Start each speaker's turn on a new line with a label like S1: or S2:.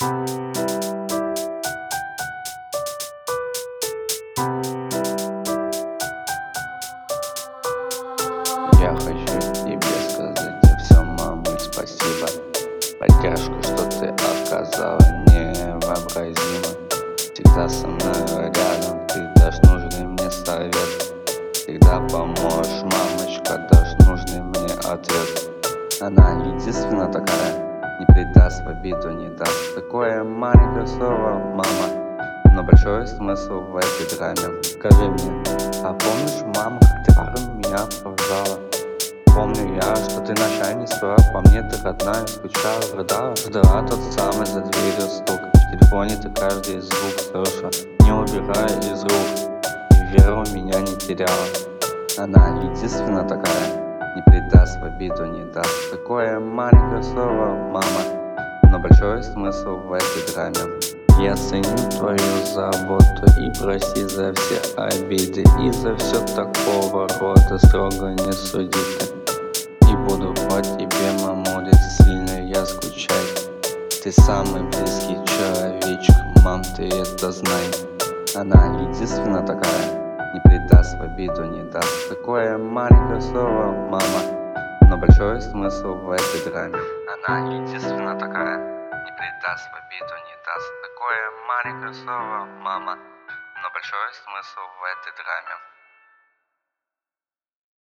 S1: Я хочу тебе сказать за все, мама, спасибо. Поддержку, что ты оказала, невообразимо. Всегда со мной рядом, ты дашь нужный мне совет. Всегда поможешь, мамочка, дашь нужный мне ответ. Она единственная такая, не предаст, в обиду не даст. Такое маленькое слово, мама, но большой смысл в этой драме. Скажи мне, а помнишь, мама, как ты порой меня провожала? Помню я, что ты ночами не спала, по мне ты родная, скучала, рыдала. Ждала тот самый за дверью стук, в телефоне ты каждый звук слышала, не убирая из рук, и веру в меня не теряла. Она единственная такая, не предаст, в обиду не даст. Такое маленькое слово, мама, но большой смысл в этой драме. Я ценю твою заботу и прости за все обиды, и за все такого рода строго не судите. И буду по тебе, мамулик, сильно я скучать. Ты самый близкий человечек, мам, ты это знай. Она единственная такая, не предаст, в обиду не даст. Такое маленькое слово, мама, но большой смысл в этой драме. Она единственная такая, не предаст, в обиду не даст. Такое маленькое слово, мама, но большой смысл в этой драме.